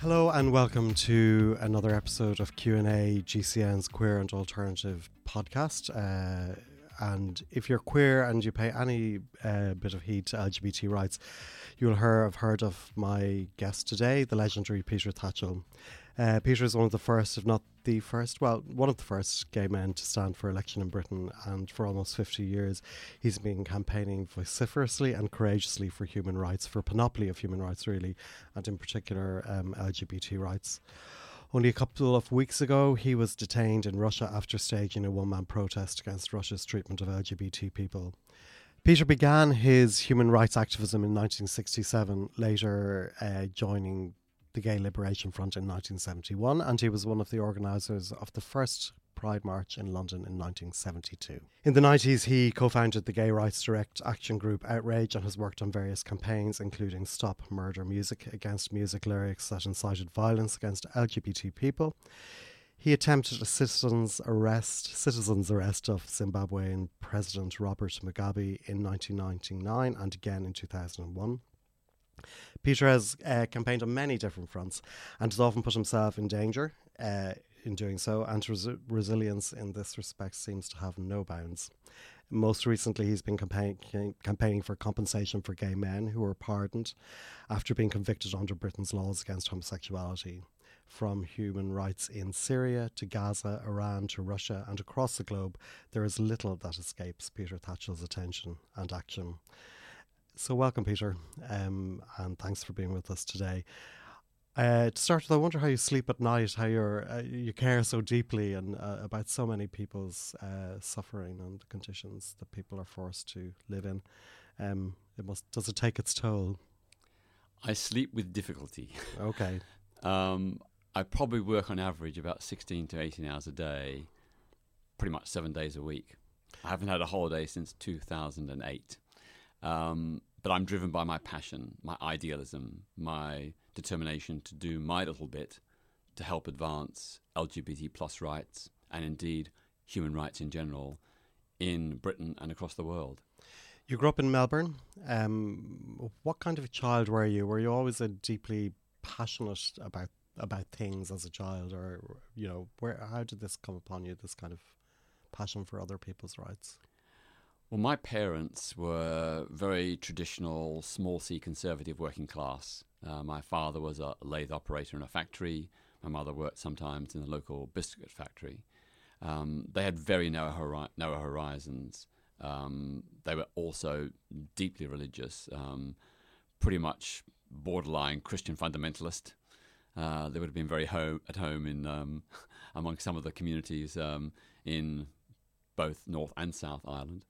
Hello and welcome to another episode of Q&A, GCN's Queer and Alternative podcast. And if you're queer and you pay any bit of heed to LGBT rights, you'll have heard of my guest today, the legendary Peter Tatchell. Peter is one of the first, if not the first, one of the first gay men to stand for election in Britain, and for almost 50 years he's been campaigning vociferously and courageously for human rights, for a panoply of human rights really, and in particular LGBT rights. Only a couple of weeks ago he was detained in Russia after staging a one-man protest against Russia's treatment of LGBT people. Peter began his human rights activism in 1967, later joining the Gay Liberation Front in 1971, and he was one of the organisers of the first Pride March in London in 1972. In the 90s, he co-founded the gay rights direct action group Outrage and has worked on various campaigns, including Stop Murder Music, against music lyrics that incited violence against LGBT people. He attempted a citizens' arrest of Zimbabwean President Robert Mugabe in 1999 and again in 2001. Peter has campaigned on many different fronts and has often put himself in danger in doing so, and resilience in this respect seems to have no bounds. Most recently, he's been campaigning for compensation for gay men who were pardoned after being convicted under Britain's laws against homosexuality. From human rights in Syria to Gaza, Iran to Russia and across the globe, there is little that escapes Peter Tatchell's attention and action. So welcome, Peter, and thanks for being with us today. To start with, I wonder how you sleep at night, how you care so deeply and about so many people's suffering and conditions that people are forced to live in. Does it take its toll? I sleep with difficulty. Okay. I probably work on average about 16 to 18 hours a day, pretty much 7 days a week. I haven't had a holiday since 2008. But I'm driven by my passion, my idealism, my determination to do my little bit to help advance LGBT plus rights and indeed human rights in general in Britain and across the world. You grew up in Melbourne. What kind of a child were you? Were you always a deeply passionate about things as a child, or how did this come upon you? This kind of passion for other people's rights. Well, my parents were very traditional, small C conservative working class. My father was a lathe operator in a factory. My mother worked sometimes in the local biscuit factory. They had very narrow horizons. They were also deeply religious, pretty much borderline Christian fundamentalist. They would have been very at home in among some of the communities in both North and South Ireland.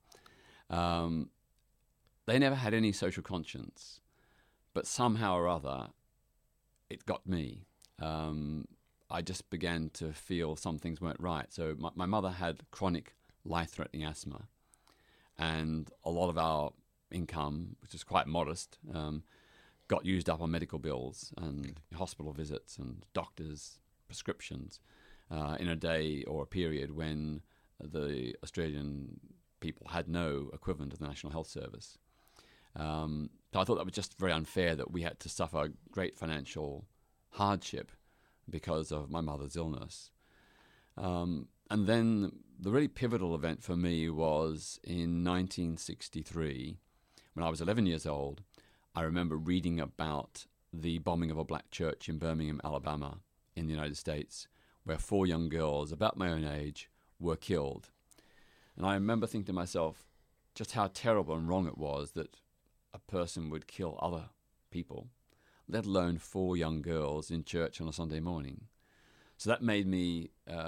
They never had any social conscience, but somehow or other, it got me. I just began to feel some things weren't right. So my mother had chronic life-threatening asthma, and a lot of our income, which is quite modest, got used up on medical bills and hospital visits and doctors' prescriptions in a day or a period when the Australian people had no equivalent of the National Health Service. So I thought that was just very unfair that we had to suffer great financial hardship because of my mother's illness. And then the really pivotal event for me was in 1963, when I was 11 years old. I remember reading about the bombing of a black church in Birmingham, Alabama, in the United States, where 4 young girls about my own age were killed. And I remember thinking to myself just how terrible and wrong it was that a person would kill other people, let alone 4 young girls in church on a Sunday morning. So that made me,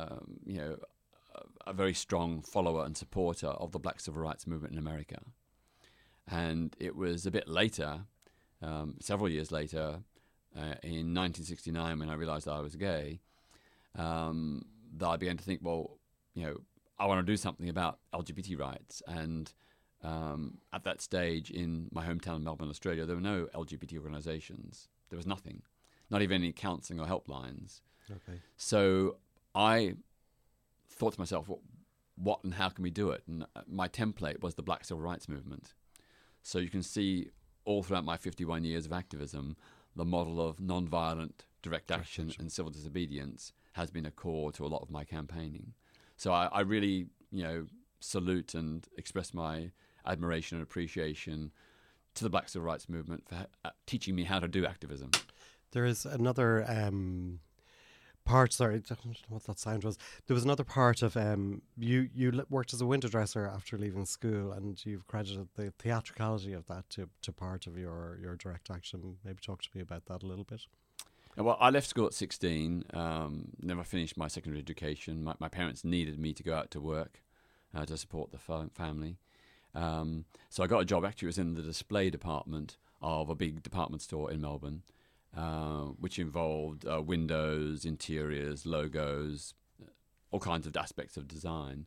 a very strong follower and supporter of the Black Civil Rights Movement in America. And it was a bit later, several years later, in 1969, when I realized I was gay, that I began to think, I want to do something about LGBT rights. And at that stage in my hometown, Melbourne, Australia, there were no LGBT organizations. There was nothing, not even any counselling or helplines. Okay. So I thought to myself, what and how can we do it? And my template was the Black Civil Rights Movement. So you can see all throughout my 51 years of activism, the model of non-violent direct action and civil disobedience has been a core to a lot of my campaigning. So I really, salute and express my admiration and appreciation to the Black Civil Rights Movement for teaching me how to do activism. There is another part, sorry, I don't know what that sound was. There was another part of, you worked as a window dresser after leaving school, and you've credited the theatricality of that to part of your direct action. Maybe talk to me about that a little bit. Well, I left school at 16, never finished my secondary education. My parents needed me to go out to work to support the family. So I got a job, actually it was in the display department of a big department store in Melbourne, which involved windows, interiors, logos, all kinds of aspects of design.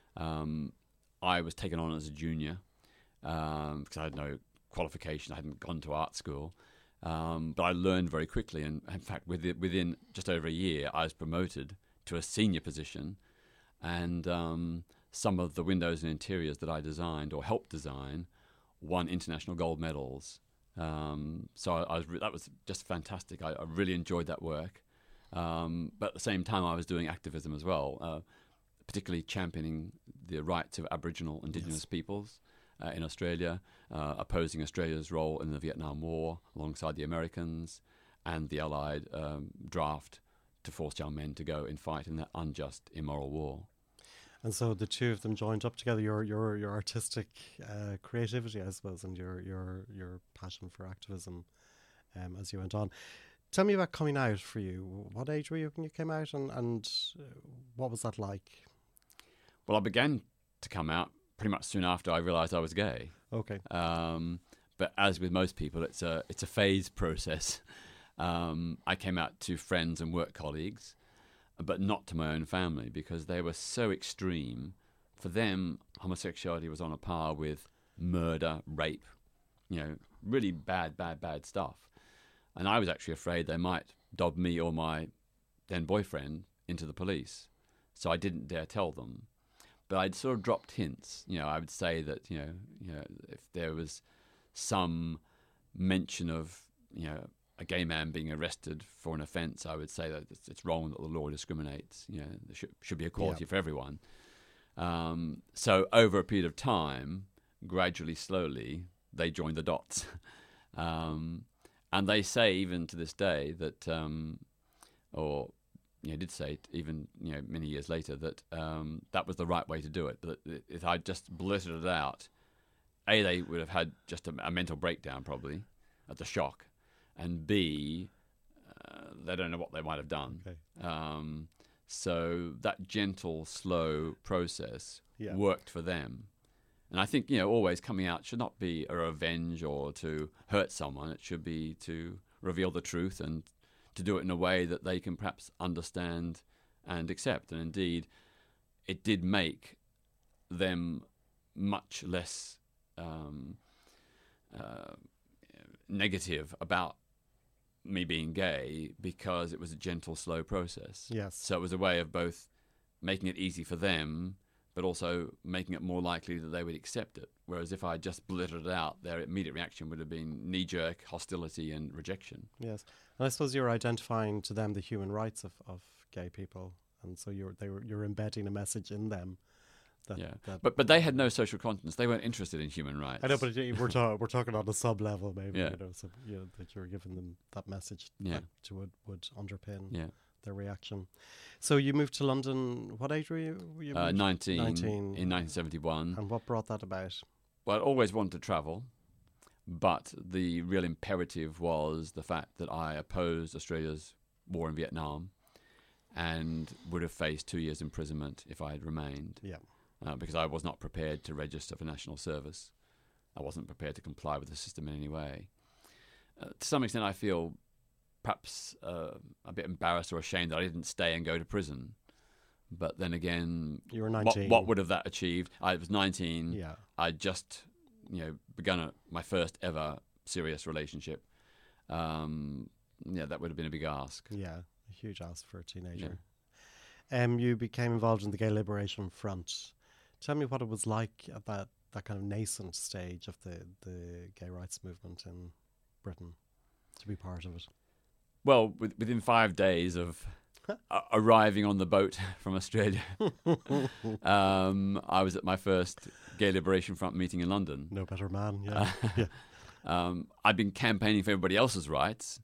I was taken on as a junior because I had no qualification. I hadn't gone to art school. But I learned very quickly, and in fact, within just over a year, I was promoted to a senior position, and some of the windows and interiors that I designed or helped design won international gold medals. So that was just fantastic. I really enjoyed that work, but at the same time, I was doing activism as well, particularly championing the rights of Aboriginal Indigenous peoples in Australia, opposing Australia's role in the Vietnam War alongside the Americans and the Allied draft to force young men to go and fight in that unjust, immoral war. And so the two of them joined up together. Your artistic creativity, I suppose, and your passion for activism as you went on. Tell me about coming out for you. What age were you when you came out, and what was that like? Well, I began to come out pretty much soon after I realised I was gay. Okay. But as with most people, it's a phase process. I came out to friends and work colleagues, but not to my own family because they were so extreme. For them, homosexuality was on a par with murder, rape, really bad stuff. And I was actually afraid they might dob me or my then boyfriend into the police. So I didn't dare tell them. But I'd sort of dropped hints. I would say that, if there was some mention of, a gay man being arrested for an offence, I would say that it's wrong that the law discriminates. There should be equality for everyone. So over a period of time, gradually, slowly, they joined the dots. And they say even to this day that, did say even many years later that that was the right way to do it. But if I just blurted it out, A, they would have had just a mental breakdown probably at the shock, and B, they don't know what they might have done. Okay. So that gentle, slow process worked for them. And I think, always coming out should not be a revenge or to hurt someone. It should be to reveal the truth and to do it in a way that they can perhaps understand and accept. And indeed, it did make them much less negative about me being gay because it was a gentle, slow process. Yes. So it was a way of both making it easy for them, but also making it more likely that they would accept it. Whereas if I just blurted it out, their immediate reaction would have been knee-jerk hostility and rejection. Yes. And I suppose you're identifying to them the human rights of gay people, and so you're embedding a message in them. But they had no social conscience. They weren't interested in human rights. I know, but we're talking on a sub level, maybe. That you're giving them that message that would underpin their reaction. So you moved to London. What age were you? 19 in 1971. And what brought that about? Well, I always wanted to travel, but the real imperative was the fact that I opposed Australia's war in Vietnam and would have faced 2 years imprisonment if I had remained. Yeah. Because I was not prepared to register for national service. I wasn't prepared to comply with the system in any way. To some extent, I feel perhaps a bit embarrassed or ashamed that I didn't stay and go to prison. But then again, you were 19. What would have that achieved? I was 19. Yeah. I'd just begun my first ever serious relationship. That would have been a big ask. Yeah, a huge ask for a teenager. Yeah. You became involved in the Gay Liberation Front. Tell me what it was like at that kind of nascent stage of the gay rights movement in Britain, to be part of it. Well, within 5 days of arriving on the boat from Australia, I was at my first Gay Liberation Front meeting in London. No better man, yeah. Yeah. I'd been campaigning for everybody else's rights.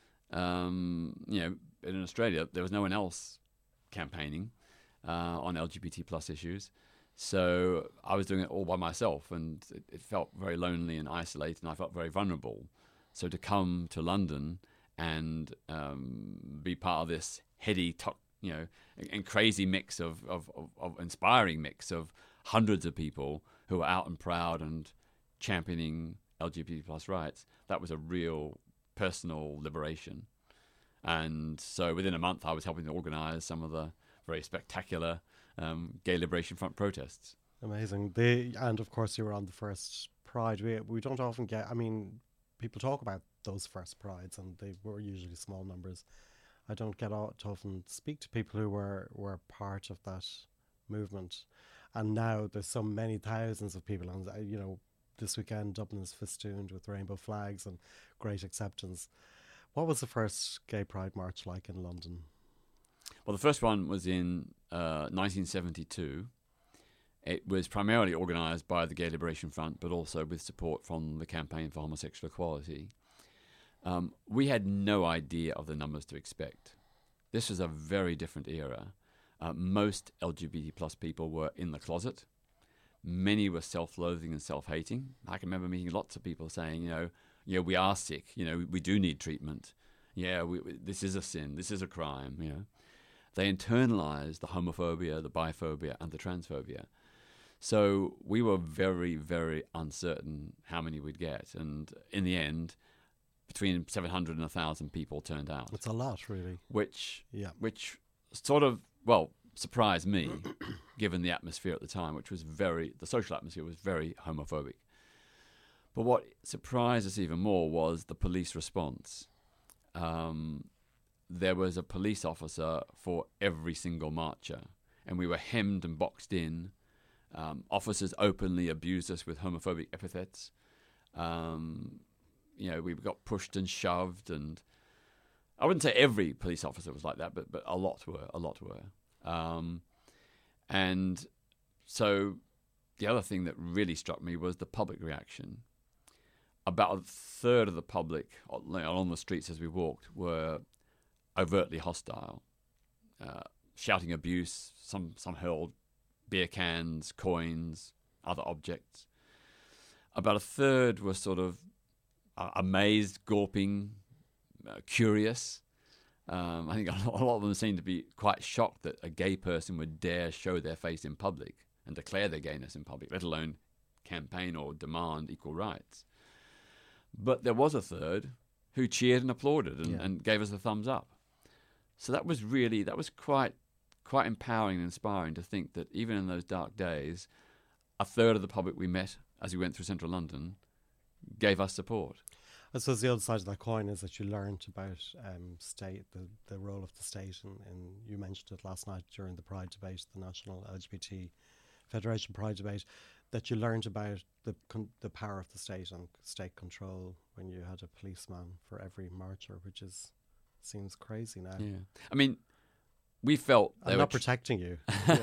In Australia, there was no one else campaigning on LGBT plus issues. So I was doing it all by myself, and it felt very lonely and isolated, and I felt very vulnerable. So to come to London and be part of this heady, and crazy mix of inspiring mix of hundreds of people who are out and proud and championing LGBT plus rights, that was a real personal liberation. And so within a month, I was helping to organise some of the very spectacular Gay Liberation Front protests. Amazing. And of course, you were on the first Pride. We don't often get, people talk about those first Prides, and they were usually small numbers. I don't get to often speak to people who were part of that movement. And now there's so many thousands of people. And, this weekend, Dublin is festooned with rainbow flags and great acceptance. What was the first Gay Pride March like in London? Well, the first one was in 1972. It was primarily organised by the Gay Liberation Front, but also with support from the Campaign for Homosexual Equality. We had no idea of the numbers to expect. This was a very different era. Most LGBT plus people were in the closet. Many were self-loathing and self-hating. I can remember meeting lots of people saying, we are sick. We do need treatment. This is a sin. This is a crime. They internalized the homophobia, the biphobia, and the transphobia. So we were very, very uncertain how many we'd get. And in the end, between 700 and 1,000 people turned out. It's a lot, really. Which sort of, surprised me, given the atmosphere at the time, which was the social atmosphere was very homophobic. But what surprised us even more was the police response. There was a police officer for every single marcher, and we were hemmed and boxed in. Officers openly abused us with homophobic epithets. We got pushed and shoved, and I wouldn't say every police officer was like that, but a lot were. And so the other thing that really struck me was the public reaction. About a third of the public on the streets as we walked were overtly hostile, shouting abuse. Some hurled beer cans, coins, other objects. About a third were sort of amazed, gawping, curious. I think a lot of them seemed to be quite shocked that a gay person would dare show their face in public and declare their gayness in public, let alone campaign or demand equal rights. But there was a third who cheered and applauded and gave us a thumbs up. So that was quite empowering and inspiring to think that even in those dark days, a third of the public we met as we went through central London gave us support. I suppose the other side of that coin is that you learned about state, the role of the state, and you mentioned it last night during the Pride debate, the National LGBT Federation Pride debate, that you learned about the power of the state and state control when you had a policeman for every marcher, which seems crazy now. Yeah, we felt they were not protecting you.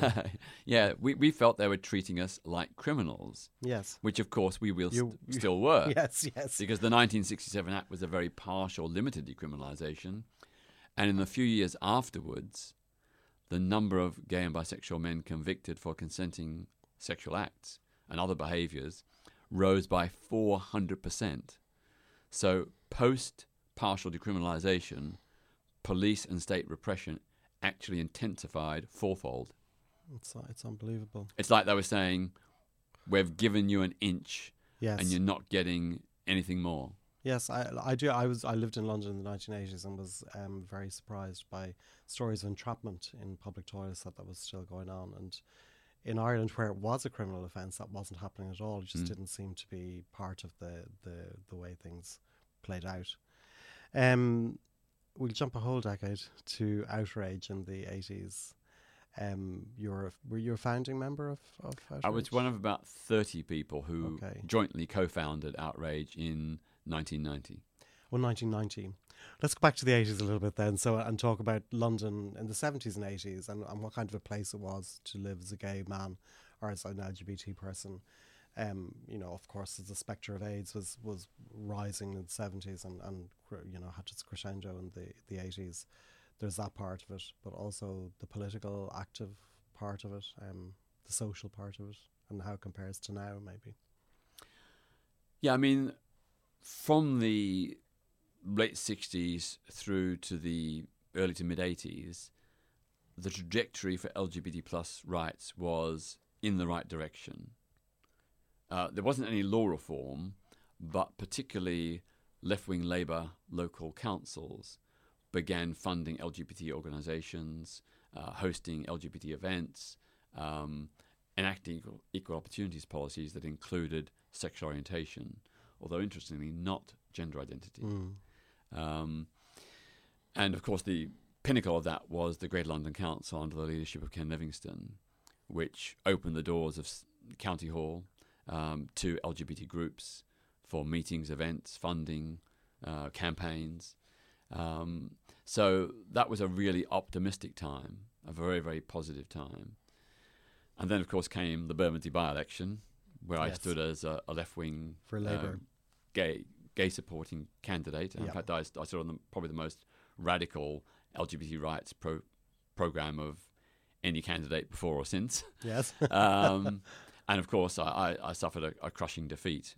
We felt they were treating us like criminals. Yes, which of course we still were. Yes, because the 1967 Act was a very partial, limited decriminalisation, and in the few years afterwards, the number of gay and bisexual men convicted for consenting sexual acts and other behaviours rose by 400%. So post partial decriminalisation, police and state repression actually intensified fourfold. It's unbelievable. It's like they were saying, we've given you an inch, yes, and you're not getting anything more. Yes, I do. I lived in London in the 1980s and was very surprised by stories of entrapment in public toilets that was still going on. And in Ireland, where it was a criminal offence, that wasn't happening at all. It just didn't seem to be part of the way things played out. We'll jump a whole decade to Outrage in the 80s. Were you a founding member of Outrage? I was one of about 30 people who jointly co-founded Outrage in 1990. Well, 1990. Let's go back to the 80s a little bit then, and talk about London in the 70s and 80s, and what kind of a place it was to live as a gay man or as an LGBT person. Of course, the spectre of AIDS was rising in the 70s and had its crescendo in the 80s. There's that part of it, but also the political, active part of it, the social part of it, and how it compares to now, maybe. Yeah, I mean, from the late 60s through to the early to mid 80s, the trajectory for LGBT plus rights was in the right direction. There wasn't any law reform, but particularly left-wing Labour local councils began funding LGBT organisations, hosting LGBT events, enacting equal opportunities policies that included sexual orientation, although interestingly not gender identity. And of course the pinnacle of that was the Greater London Council under the leadership of Ken Livingstone, which opened the doors of County Hall to LGBT groups for meetings, events, funding, campaigns. So that was a really optimistic time, a very, very positive time. And then, of course, came the Bermondsey by-election, where I stood as a left-wing for Labour gay-supporting candidate. And in fact, I stood on probably the most radical LGBT rights program of any candidate before or since. Yes. And of course, I suffered a crushing defeat,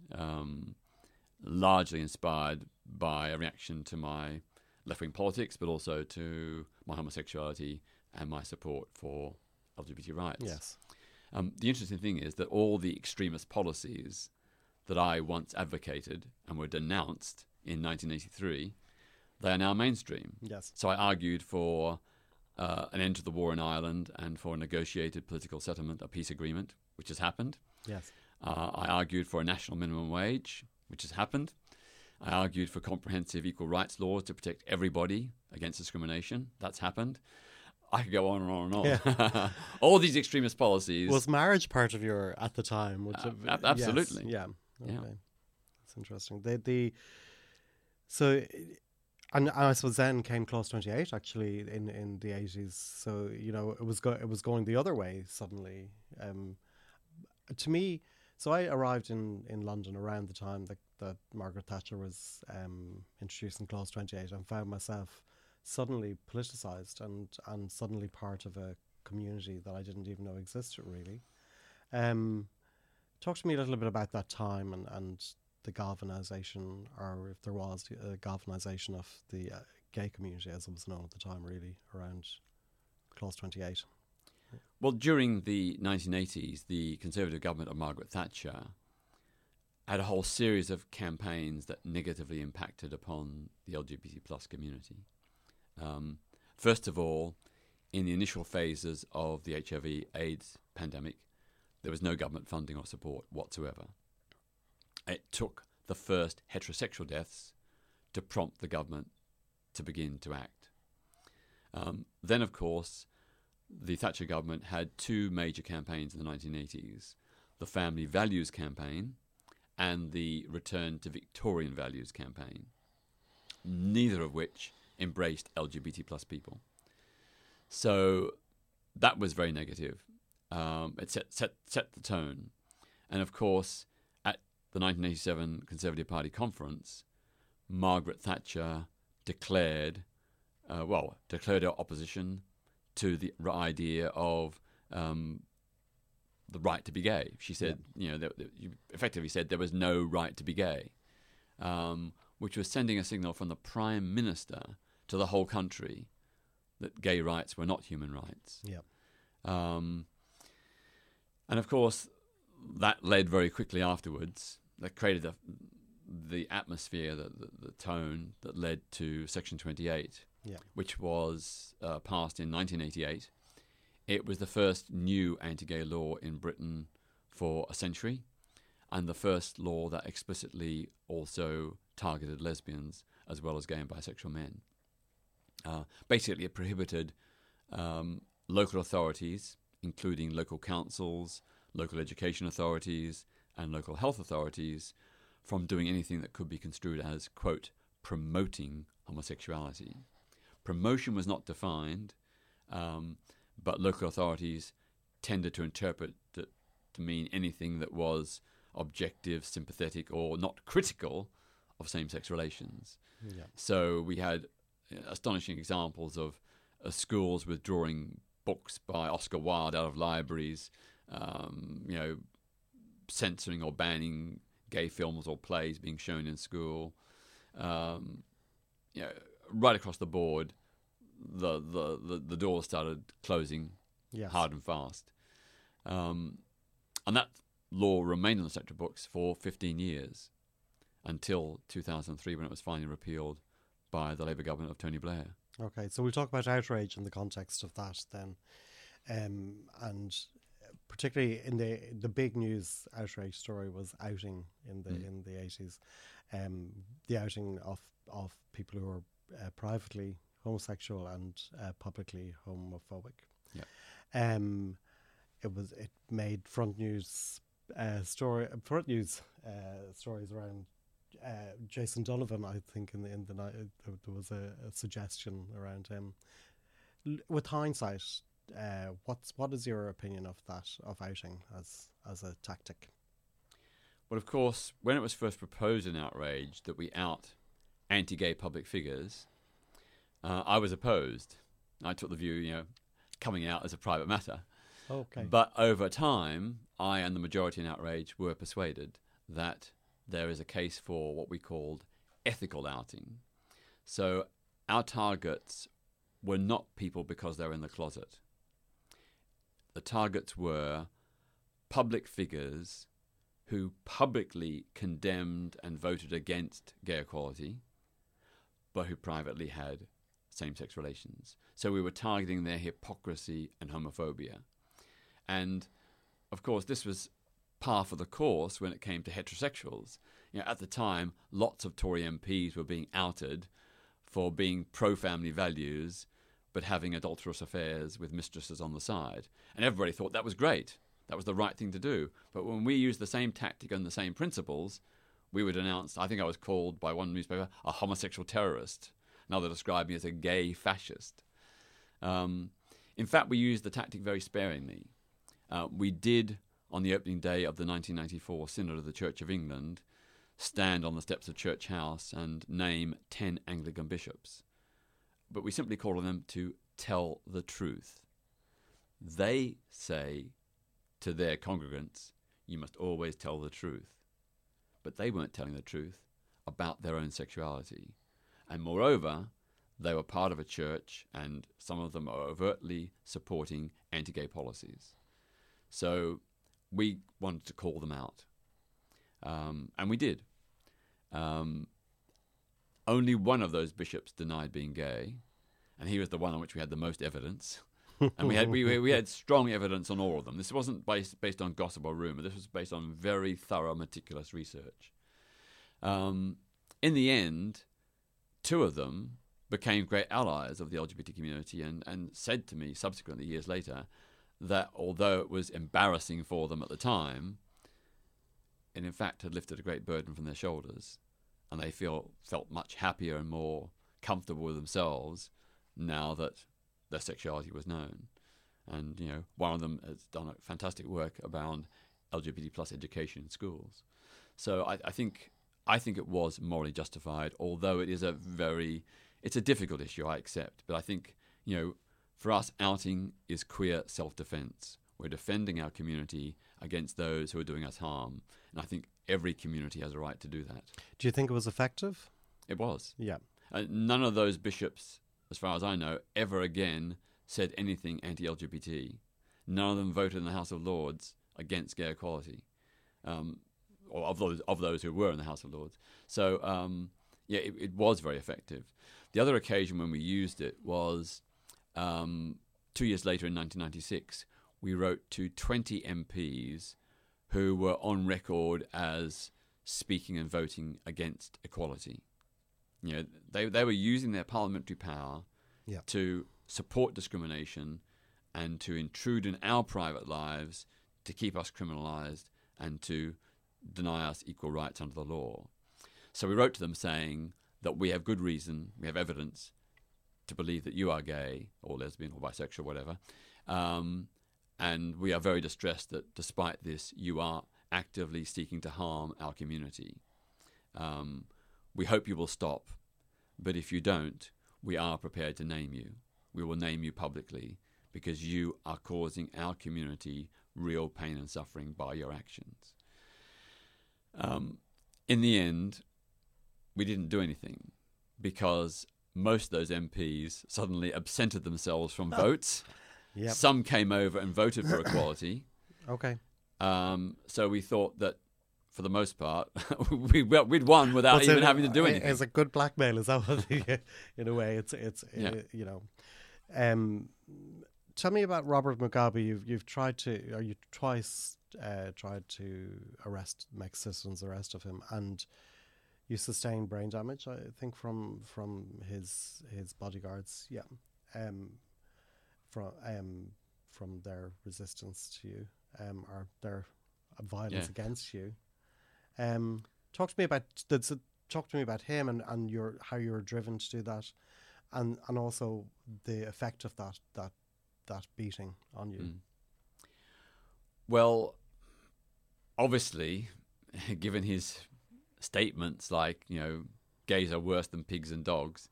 largely inspired by a reaction to my left-wing politics, but also to my homosexuality and my support for LGBT rights. Yes. The interesting thing is that all the extremist policies that I once advocated and were denounced in 1983, they are now mainstream. Yes. So I argued for an end to the war in Ireland and for a negotiated political settlement, a peace agreement, which has happened. Yes. I argued for a national minimum wage, which has happened. I argued for comprehensive equal rights laws to protect everybody against discrimination. That's happened. I could go on and on and on. Yeah. All these extremist policies. Was marriage part of your at the time? Absolutely. Yes. Yeah. Okay. Yeah. That's interesting. So, and I suppose then came Clause 28 actually in the 80s. So it was going the other way suddenly. To me, so I arrived in London around the time that Margaret Thatcher was introducing Clause 28 and found myself suddenly politicised and suddenly part of a community that I didn't even know existed, really. Talk to me a little bit about that time and the galvanisation, or if there was a galvanisation of the gay community as it was known at the time, really, around Clause 28. Well, during the 1980s, the Conservative government of Margaret Thatcher had a whole series of campaigns that negatively impacted upon the LGBT plus community. First of all, in the initial phases of the HIV/AIDS pandemic, there was no government funding or support whatsoever. It took the first heterosexual deaths to prompt the government to begin to act. Then, of course, the Thatcher government had two major campaigns in the 1980s, the Family Values Campaign and the Return to Victorian Values Campaign, neither of which embraced LGBT plus people. So that was very negative. It set the tone. And of course, at the 1987 Conservative Party conference, Margaret Thatcher declared her opposition to the idea of the right to be gay. She said, you effectively said there was no right to be gay, which was sending a signal from the Prime Minister to the whole country that gay rights were not human rights. Yeah. And of course, that led very quickly afterwards. That created the atmosphere, the tone that led to Section 28, which was passed in 1988. It was the first new anti-gay law in Britain for a century, and the first law that explicitly also targeted lesbians as well as gay and bisexual men. Basically, it prohibited local authorities, including local councils, local education authorities, and local health authorities, from doing anything that could be construed as, quote, promoting homosexuality. Promotion was not defined, but local authorities tended to interpret it to mean anything that was objective, sympathetic, or not critical of same-sex relations. Yeah. So we had astonishing examples of schools withdrawing books by Oscar Wilde out of libraries, censoring or banning gay films or plays being shown in school. Right across the board, the doors started closing hard and fast. And that law remained on the statute books for 15 years until 2003, when it was finally repealed by the Labour government of Tony Blair. Okay, so we'll talk about outrage in the context of that then. And particularly in the big news outrage story was outing in the 80s. The outing of people who were privately homosexual and publicly homophobic. Yeah. It made front news stories around Jason Donovan. I think in the night there was a suggestion around him. With hindsight, what is your opinion of that, of outing as a tactic? Well, of course, when it was first proposed in Outrage that we out anti-gay public figures, I was opposed. I took the view, coming out as a private matter. Okay. But over time, I and the majority in Outrage were persuaded that there is a case for what we called ethical outing. So our targets were not people because they were in the closet. The targets were public figures who publicly condemned and voted against gay equality, but who privately had same-sex relations. So we were targeting their hypocrisy and homophobia. And, of course, this was par for the course when it came to heterosexuals. At the time, lots of Tory MPs were being outed for being pro-family values, but having adulterous affairs with mistresses on the side. And everybody thought that was great. That was the right thing to do. But when we used the same tactic and the same principles, we would announce, I think I was called by one newspaper, a homosexual terrorist. Another described me as a gay fascist. In fact, we used the tactic very sparingly. We did, on the opening day of the 1994 Synod of the Church of England, stand on the steps of Church House and name 10 Anglican bishops. But we simply called on them to tell the truth. They say to their congregants, you must always tell the truth. But they weren't telling the truth about their own sexuality. And moreover, they were part of a church, and some of them are overtly supporting anti-gay policies. So we wanted to call them out. And we did. Only one of those bishops denied being gay, and he was the one on which we had the most evidence. And we had strong evidence on all of them. This wasn't based on gossip or rumor. This was based on very thorough, meticulous research. In the end, two of them became great allies of the LGBT community and said to me subsequently, years later, that although it was embarrassing for them at the time, it in fact had lifted a great burden from their shoulders, and they felt much happier and more comfortable with themselves now that their sexuality was known. And one of them has done a fantastic work around LGBT plus education in schools. So I think it was morally justified, although it's a difficult issue, I accept. But I think for us, outing is queer self-defense. We're defending our community against those who are doing us harm. And I think every community has a right to do that. Do you think it was effective? It was. Yeah. None of those bishops, as far as I know, ever again said anything anti-LGBT. None of them voted in the House of Lords against gay equality, or of those who were in the House of Lords. So, it was very effective. The other occasion when we used it was 2 years later in 1996. We wrote to 20 MPs who were on record as speaking and voting against equality. They were using their parliamentary power to support discrimination and to intrude in our private lives, to keep us criminalised and to deny us equal rights under the law. So we wrote to them saying, that we have good reason, we have evidence to believe that you are gay or lesbian or bisexual, or whatever. And we are very distressed that despite this, you are actively seeking to harm our community. We hope you will stop, but if you don't, we are prepared to name you. We will name you publicly because you are causing our community real pain and suffering by your actions. In the end, we didn't do anything because most of those MPs suddenly absented themselves from votes. Yep. Some came over and voted for equality. Okay. So we thought that, for the most part, we'd won without even having to do anything. It's a good blackmail, is that what? In a way, it's Yeah. you know. Tell me about Robert Mugabe. You've tried to, or you twice tried to make citizens arrest of him, and you sustained brain damage, I think, from his bodyguards. Yeah. From their resistance to you, or their violence against you. Talk to me about him and how you were driven to do that, and also the effect of that beating on you. Well, obviously, given his statements like, gays are worse than pigs and dogs,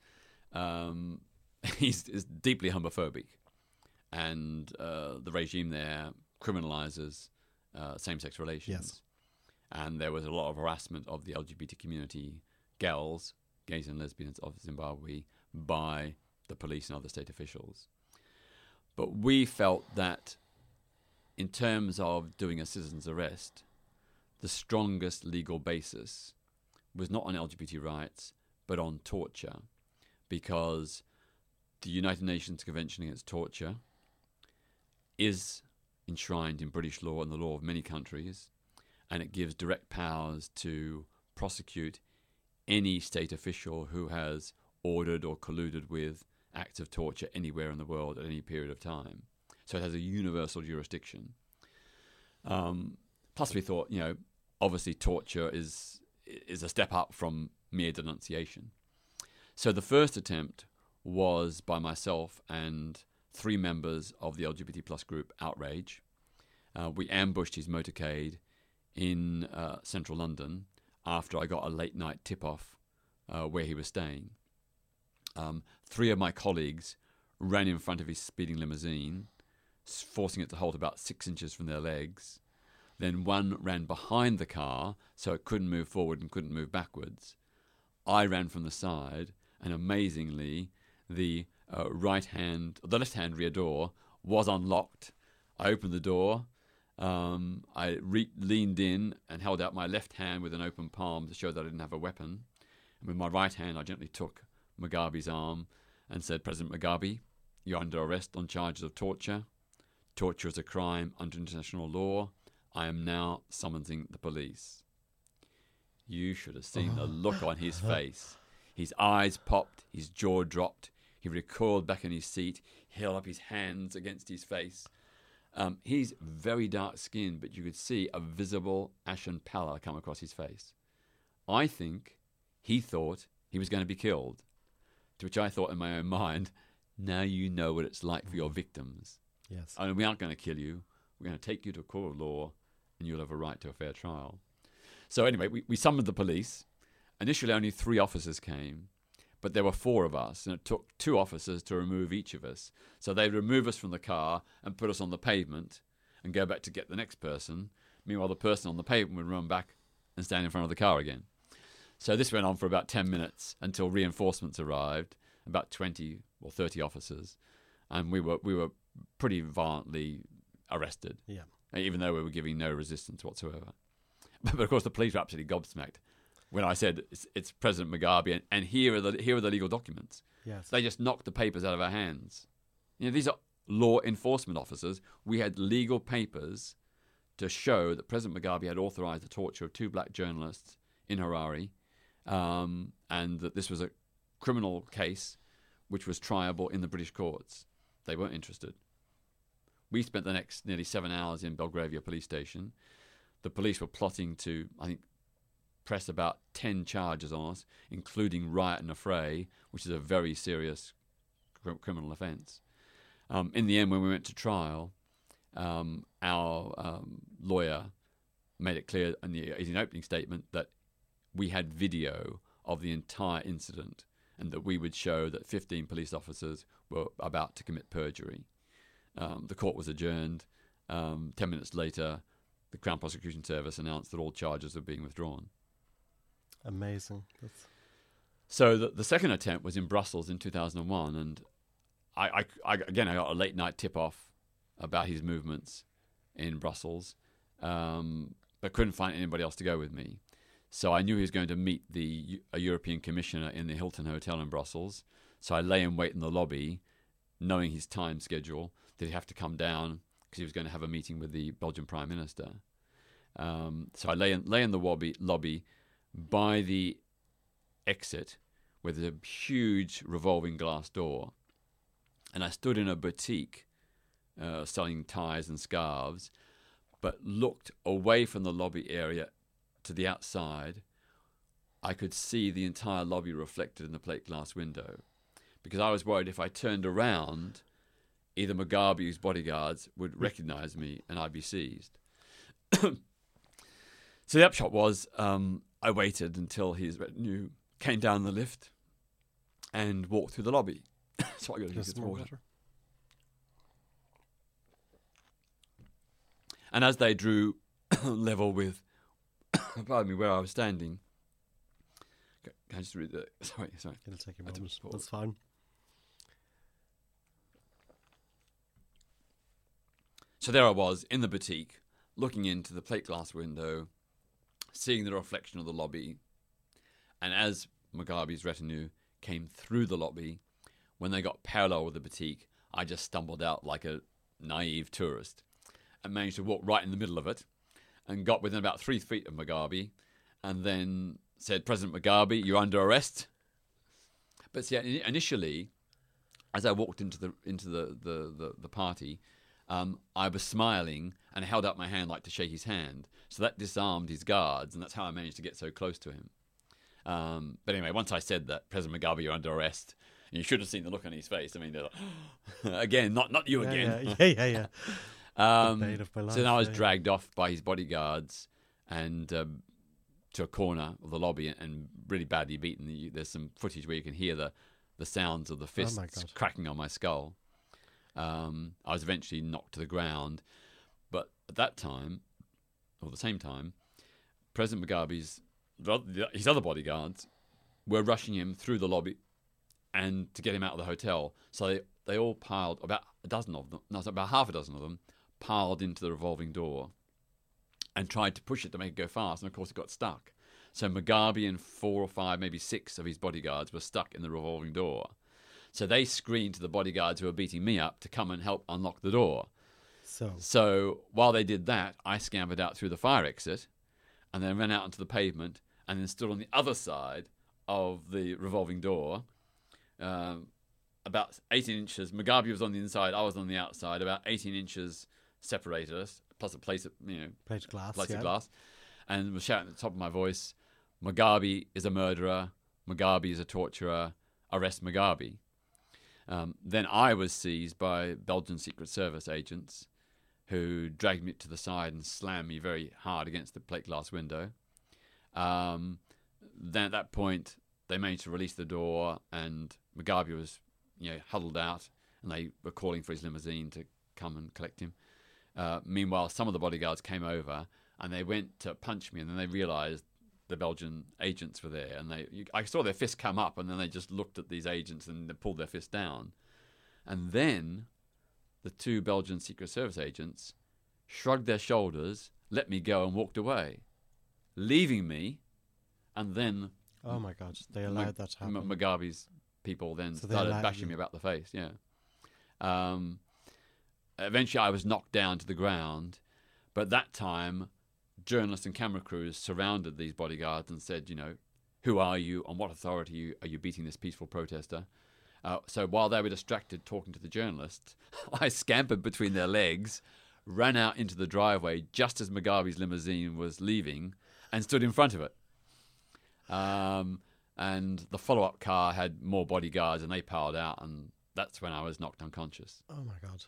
he's deeply homophobic. And the regime there criminalizes same-sex relations. Yes. And there was a lot of harassment of the LGBT community, gays and lesbians of Zimbabwe, by the police and other state officials. But we felt that in terms of doing a citizen's arrest, the strongest legal basis was not on LGBT rights, but on torture, because the United Nations Convention Against Torture is enshrined in British law and the law of many countries, and it gives direct powers to prosecute any state official who has ordered or colluded with acts of torture anywhere in the world at any period of time. So it has a universal jurisdiction. Plus we thought, obviously torture is a step up from mere denunciation. So the first attempt was by myself and 3 members of the LGBT plus group Outrage. We ambushed his motorcade in central London after I got a late night tip-off where he was staying. 3 of my colleagues ran in front of his speeding limousine, forcing it to halt about 6 inches from their legs. Then 1 ran behind the car so it couldn't move forward and couldn't move backwards. I ran from the side, and amazingly, the left-hand rear door was unlocked. I opened the door. I leaned in and held out my left hand with an open palm to show that I didn't have a weapon. And with my right hand, I gently took Mugabe's arm and said, "President Mugabe, you're under arrest on charges of torture. Torture is a crime under international law. I am now summoning the police." You should have seen the look on his face. His eyes popped, his jaw dropped. He recoiled back in his seat, held up his hands against his face. He's very dark-skinned, but you could see a visible ashen pallor come across his face. I think he thought he was going to be killed, to which I thought in my own mind, now you know what it's like for your victims. Yes. I mean, we aren't going to kill you. We're going to take you to a court of law, and you'll have a right to a fair trial. So anyway, we summoned the police. Initially, only 3 officers came, but there were 4 of us, and it took 2 officers to remove each of us. So they'd remove us from the car and put us on the pavement and go back to get the next person. Meanwhile, the person on the pavement would run back and stand in front of the car again. So this went on for about 10 minutes until reinforcements arrived, about 20 or 30 officers, and we were pretty violently arrested, even though we were giving no resistance whatsoever. But of course, the police were absolutely gobsmacked when I said it's President Mugabe, and here are the legal documents. Yes. They just knocked the papers out of our hands. These are law enforcement officers. We had legal papers to show that President Mugabe had authorized the torture of 2 black journalists in Harare, and that this was a criminal case which was triable in the British courts. They weren't interested. We spent the next nearly 7 hours in Belgravia police station. The police were plotting to, I think, press about 10 charges on us, including riot and affray, which is a very serious criminal offence. In the end, when we went to trial, our lawyer made it clear in the opening statement that we had video of the entire incident and that we would show that 15 police officers were about to commit perjury. The court was adjourned. 10 minutes later, the Crown Prosecution Service announced that all charges were being withdrawn. Amazing. So the second attempt was in Brussels in 2001, and I got a late night tip-off about his movements in Brussels, but couldn't find anybody else to go with me. So I knew he was going to meet a European commissioner in the Hilton Hotel in Brussels. So I lay in wait in the lobby, knowing his time schedule, that he'd have to come down because he was going to have a meeting with the Belgian Prime Minister. So I lay in the lobby by the exit with a huge revolving glass door. And I stood in a boutique selling ties and scarves, but looked away from the lobby area to the outside. I could see the entire lobby reflected in the plate glass window, because I was worried if I turned around, either Mugabe's bodyguards would recognise me and I'd be seized. So the upshot was I waited until his retinue came down the lift and walked through the lobby. So I got to get some water. And as they drew level with, pardon me, where I was standing, can I just read the? Sorry. It'll take a moment. That's fine. So there I was in the boutique, looking into the plate glass window, seeing the reflection of the lobby, and as Mugabe's retinue came through the lobby, when they got parallel with the boutique, I just stumbled out like a naive tourist and managed to walk right in the middle of it and got within about 3 feet of Mugabe and then said, "President Mugabe, you're under arrest." But see, initially, as I walked into the party, I was smiling and held out my hand like to shake his hand. So that disarmed his guards, and that's how I managed to get so close to him. But anyway, once I said that, "President Mugabe, you're under arrest," and you should have seen the look on his face. I mean, they're like, again, not you again. Yeah. So then I was dragged off by his bodyguards and to a corner of the lobby and really badly beaten. There's some footage where you can hear the sounds of the fists cracking on my skull. I was eventually knocked to the ground. But at that time, or the same time, President Mugabe's his other bodyguards were rushing him through the lobby and to get him out of the hotel. So they all piled, about half a dozen of them, piled into the revolving door and tried to push it to make it go fast. And of course it got stuck. So Mugabe and 4 or 5, maybe 6 of his bodyguards were stuck in the revolving door. So they screamed to the bodyguards who were beating me up to come and help unlock the door. So while they did that, I scampered out through the fire exit and then ran out onto the pavement and then stood on the other side of the revolving door, about 18 inches. Mugabe was on the inside, I was on the outside. About 18 inches separated us, plus a plate of glass, and was shouting at the top of my voice, "Mugabe is a murderer. Mugabe is a torturer. Arrest Mugabe." Then I was seized by Belgian Secret Service agents who dragged me to the side and slammed me very hard against the plate glass window. Then at that point, they managed to release the door, and Mugabe was, huddled out, and they were calling for his limousine to come and collect him. Meanwhile, some of the bodyguards came over, and they went to punch me, and then they realised the Belgian agents were there, and I saw their fists come up, and then they just looked at these agents and they pulled their fists down. And then the 2 Belgian Secret Service agents shrugged their shoulders, let me go, and walked away, leaving me. And then, oh my God, they allowed that to happen. Mugabe's people then started bashing me about the face. Yeah. Eventually, I was knocked down to the ground, but at that time, journalists and camera crews surrounded these bodyguards and said, "Who are you? On what authority are you beating this peaceful protester?" So while they were distracted talking to the journalists, I scampered between their legs, ran out into the driveway just as Mugabe's limousine was leaving, and stood in front of it. And the follow-up car had more bodyguards, and they piled out, and that's when I was knocked unconscious. Oh my God.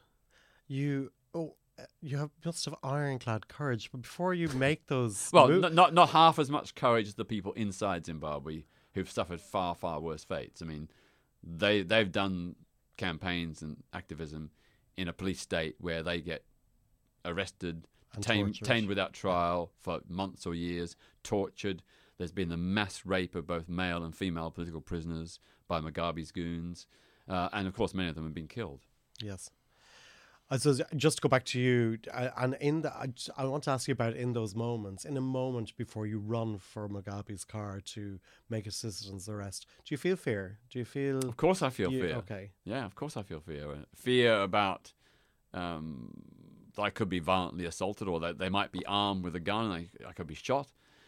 Must have ironclad courage, but before you make those Well, not half as much courage as the people inside Zimbabwe who've suffered far, far worse fates. I mean, they've done campaigns and activism in a police state where they get arrested, tamed without trial for months or years, tortured. There's been the mass rape of both male and female political prisoners by Mugabe's goons. And, of course, many of them have been killed. Yes. So just to go back to you, and I want to ask you about in those moments, in a moment before you run for Mugabe's car to make a citizen's arrest, do you feel fear? Do you feel... Of course I feel fear. Okay. Yeah, of course I feel fear. Fear about that I could be violently assaulted, or that they might be armed with a gun and I could be shot.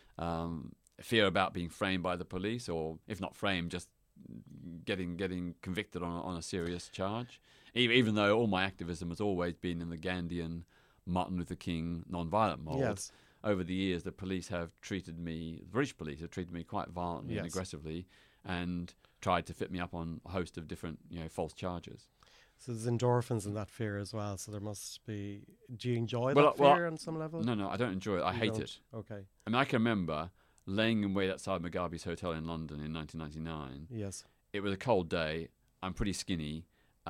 Fear about being framed by the police, or if not framed, just getting convicted on a serious charge. Even though all my activism has always been in the Gandhian, Martin Luther King, non-violent mold, yes. Over the years the British police have treated me quite violently and aggressively, and tried to fit me up on a host of different false charges. So there's endorphins in that fear as well. So there must be... Do you enjoy that fear on some level? No, I don't enjoy it. I hate it. Okay. I mean, I can remember laying in wait outside Mugabe's hotel in London in 1999. Yes. It was a cold day. I'm pretty skinny.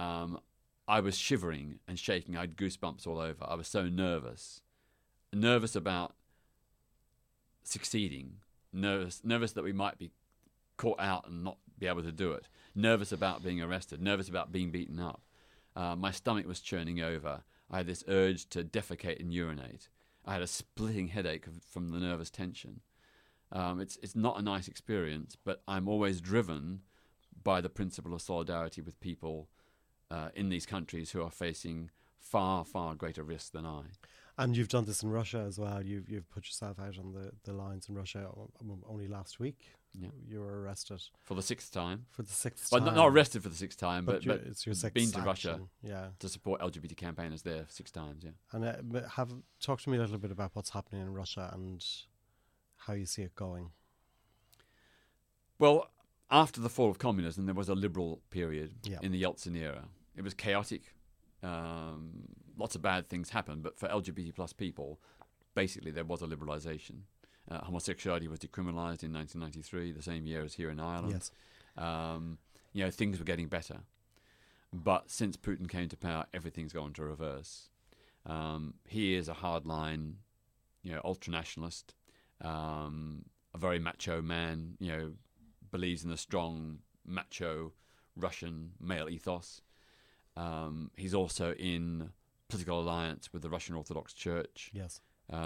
I was shivering and shaking. I had goosebumps all over. I was so nervous. Nervous about succeeding. Nervous that we might be caught out and not be able to do it. Nervous about being arrested. Nervous about being beaten up. My stomach was churning over. I had this urge to defecate and urinate. I had a splitting headache from the nervous tension. It's not a nice experience, but I'm always driven by the principle of solidarity with people in these countries who are facing far, far greater risks than I. And you've done this in Russia as well. You've put yourself out on the lines in Russia only last week. Yeah. You were arrested. For the sixth time. For the sixth time. Well, not arrested for the sixth time, but it's your sixth been to action. Russia yeah. to support LGBT campaigners there 6 times, yeah. And talk to me a little bit about what's happening in Russia and how you see it going. Well, after the fall of communism, there was a liberal period in the Yeltsin era. It was chaotic. Lots of bad things happened, but for LGBT plus people, basically there was a liberalisation. Homosexuality was decriminalised in 1993, the same year as here in Ireland. Yes. Things were getting better. But since Putin came to power, everything's gone to reverse. He is a hardline, ultranationalist, a very macho man, believes in the strong, macho Russian male ethos. He's also in political alliance with the Russian Orthodox Church. Yes.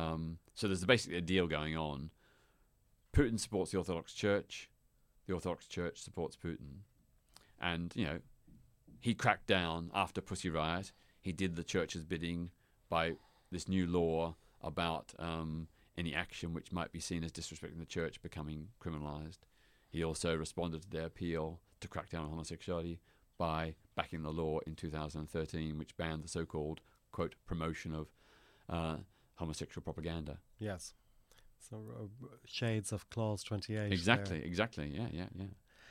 So there's basically a deal going on. Putin supports the Orthodox Church. The Orthodox Church supports Putin. And, he cracked down after Pussy Riot. He did the church's bidding by this new law about any action which might be seen as disrespecting the church becoming criminalised. He also responded to their appeal to crack down on homosexuality by backing the law in 2013, which banned the so-called, quote, promotion of homosexual propaganda. Yes. So shades of Clause 28. Exactly, yeah.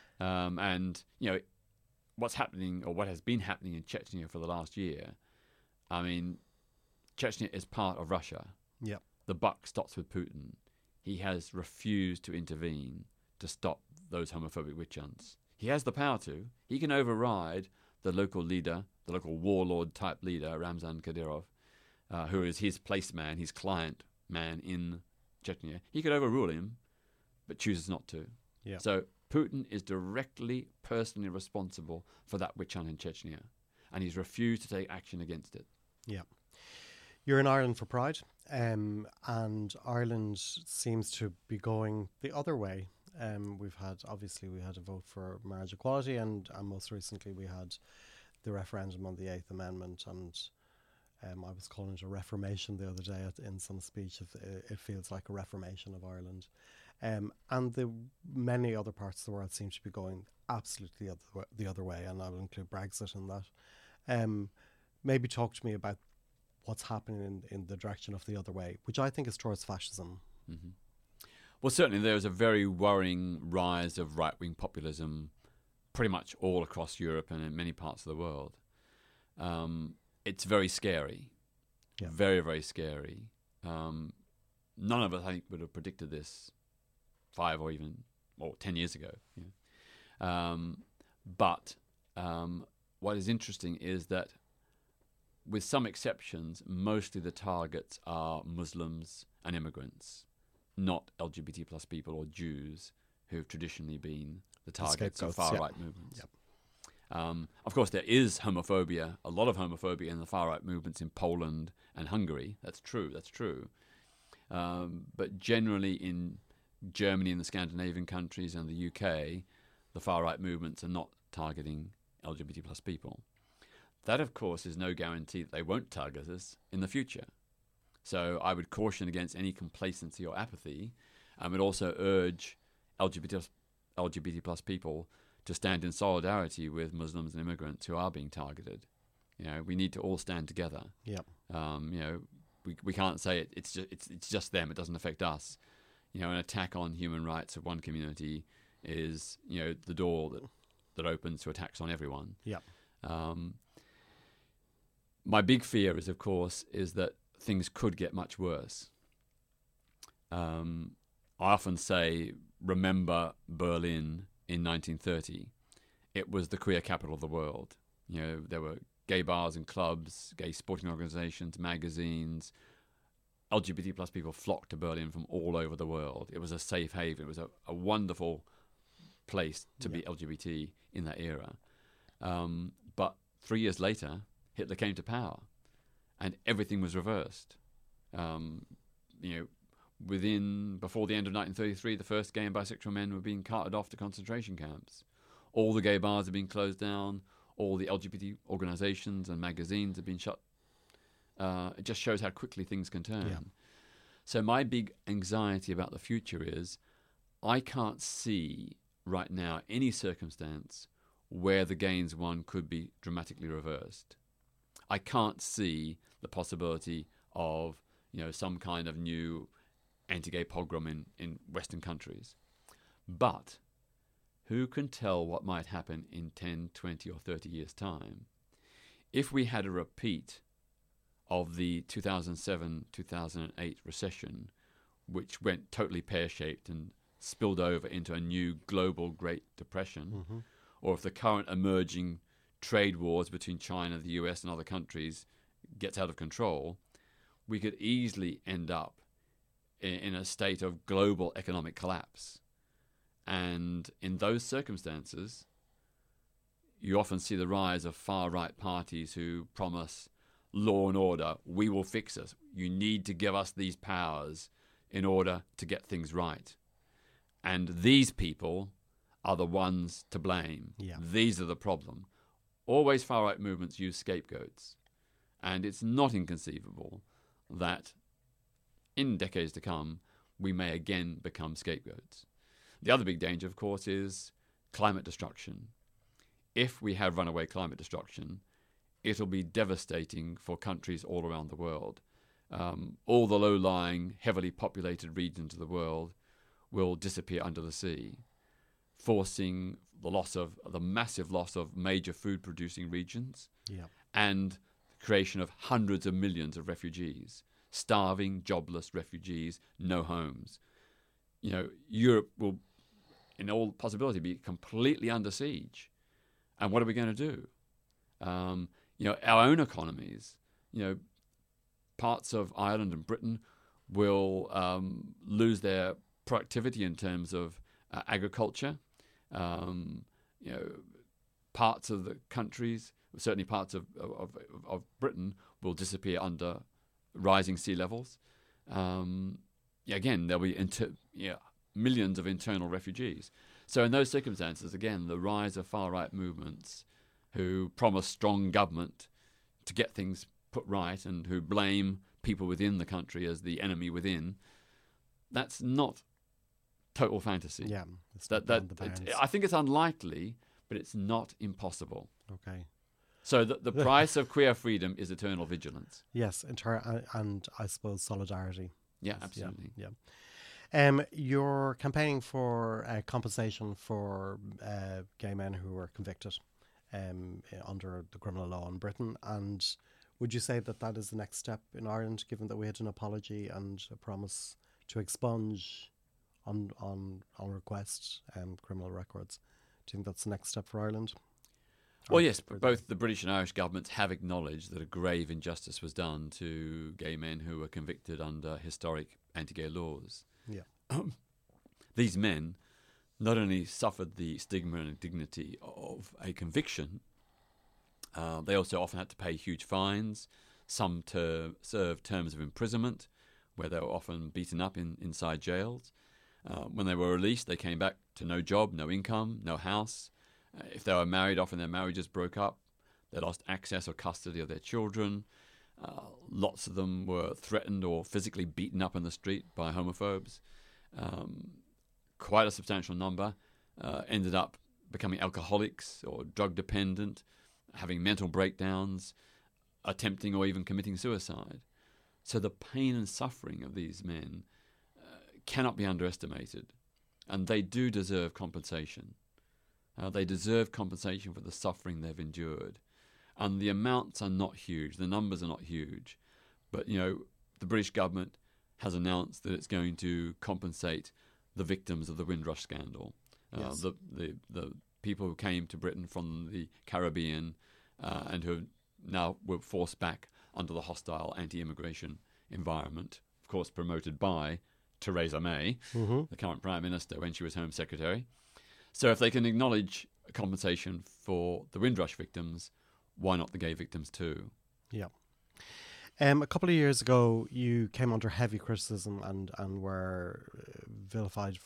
And, what's happening, or what has been happening in Chechnya for the last year, I mean, Chechnya is part of Russia. Yep. The buck stops with Putin. He has refused to intervene to stop those homophobic witch hunts. He has the power to. He can override the local leader, the local warlord-type leader, Ramzan Kadyrov, who is his placeman, his client man in Chechnya. He could overrule him, but chooses not to. Yeah. So Putin is directly, personally responsible for that witch hunt in Chechnya, and he's refused to take action against it. Yeah. You're in Ireland for Pride, and Ireland seems to be going the other way. We had a vote for marriage equality, and most recently we had the referendum on the 8th Amendment, and I was calling it a reformation the other day in some speech. It feels like a reformation of Ireland. And the many other parts of the world seem to be going absolutely the other way, and I will include Brexit in that. Maybe talk to me about what's happening in the direction of the other way, which I think is towards fascism. Mm-hmm. Well, certainly there is a very worrying rise of right-wing populism pretty much all across Europe and in many parts of the world. It's very scary. Yeah. Very, very scary. None of us, I think, would have predicted this 5 or 10 years ago. But what is interesting is that, with some exceptions, mostly the targets are Muslims and immigrants, not LGBT plus people or Jews, who've traditionally been the targets of far-right movements. Yep. Of course, there is homophobia, a lot of homophobia in the far-right movements in Poland and Hungary. That's true. But generally in Germany and the Scandinavian countries and the UK, the far-right movements are not targeting LGBT plus people. That, of course, is no guarantee that they won't target us in the future. So I would caution against any complacency or apathy. I would also urge LGBT plus people to stand in solidarity with Muslims and immigrants who are being targeted. We need to all stand together. Yep. We can't say it's just them. It doesn't affect us. An attack on human rights of one community is the door that opens to attacks on everyone. Yep. My big fear is, of course, that things could get much worse. I often say, remember Berlin in 1930. It was the queer capital of the world. There were gay bars and clubs, gay sporting organizations, magazines. LGBT plus people flocked to Berlin from all over the world. It was a safe haven. It was a wonderful place to be LGBT in that era. But 3 years later, Hitler came to power, and everything was reversed. Before the end of 1933, the first gay and bisexual men were being carted off to concentration camps. All the gay bars had been closed down. All the LGBT organizations and magazines had been shut. It just shows how quickly things can turn. Yeah. So my big anxiety about the future is I can't see right now any circumstance where the gains won could be dramatically reversed. I can't see the possibility of some kind of new anti-gay pogrom in Western countries. But who can tell what might happen in 10, 20 or 30 years' time? If we had a repeat of the 2007-2008 recession, which went totally pear-shaped and spilled over into a new global Great Depression, or if the current emerging trade wars between China, the US and other countries gets out of control, we could easily end up in a state of global economic collapse. And in those circumstances, you often see the rise of far-right parties who promise law and order. We will fix us. You need to give us these powers in order to get things right. And these people are the ones to blame. Yeah. These are the problem. Always far-right movements use scapegoats. And it's not inconceivable that in decades to come, we may again become scapegoats. The other big danger, of course, is climate destruction. If we have runaway climate destruction, it'll be devastating for countries all around the world. All the low-lying, heavily populated regions of the world will disappear under the sea, forcing the massive loss of major food-producing regions and the creation of hundreds of millions of refugees, starving, jobless refugees, no homes. Europe will, in all possibility, be completely under siege. And what are we going to do? Our own economies, parts of Ireland and Britain will lose their productivity in terms of agriculture. Parts of the countries, certainly parts of Britain, will disappear under rising sea levels. Again, there'll be millions of internal refugees. So in those circumstances, again, the rise of far-right movements who promise strong government to get things put right and who blame people within the country as the enemy within, that's not total fantasy. Yeah. It's I think it's unlikely, but it's not impossible. Okay. So the price of queer freedom is eternal vigilance. Yes, and I suppose solidarity. Yeah, absolutely. Yeah. You're campaigning for compensation for gay men who were convicted under the criminal law in Britain. And would you say that that is the next step in Ireland, given that we had an apology and a promise to expunge on request criminal records? Do you think that's the next step for Ireland? Well, yes, both the British and Irish governments have acknowledged that a grave injustice was done to gay men who were convicted under historic anti-gay laws. Yeah. These men not only suffered the stigma and indignity of a conviction, they also often had to pay huge fines, some to serve terms of imprisonment, where they were often beaten up inside jails. When they were released, they came back to no job, no income, no house. If they were married, often their marriages broke up. They lost access or custody of their children. Lots of them were threatened or physically beaten up in the street by homophobes. Quite a substantial number ended up becoming alcoholics or drug dependent, having mental breakdowns, attempting or even committing suicide. So the pain and suffering of these men cannot be underestimated, and they do deserve compensation. They deserve compensation for the suffering they've endured. And the amounts are not huge, the numbers are not huge. But, the British government has announced that it's going to compensate the victims of the Windrush scandal. Yes. The people who came to Britain from the Caribbean and who now were forced back under the hostile anti-immigration environment, of course promoted by Theresa May, the current Prime Minister, when she was Home Secretary. So if they can acknowledge compensation for the Windrush victims, why not the gay victims too? Yeah. A couple of years ago, you came under heavy criticism and were vilified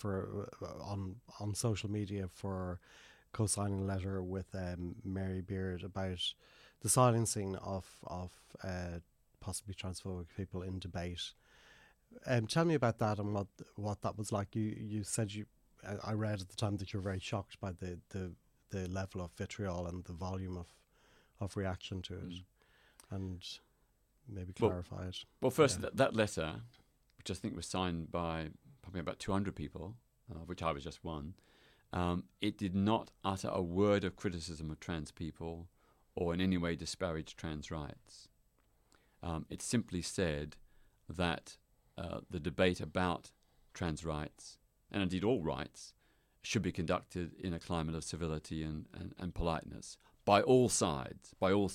on social media for co-signing a letter with Mary Beard about the silencing of possibly transphobic people in debate. Tell me about that and what that was like. You said I read at the time that you were very shocked by the level of vitriol and the volume of reaction to it, and maybe clarify it. Well, first, that letter, which I think was signed by probably about 200 people, of which I was just one, it did not utter a word of criticism of trans people or in any way disparage trans rights. It simply said that the debate about trans rights, and indeed all rights, should be conducted in a climate of civility and politeness by all sides.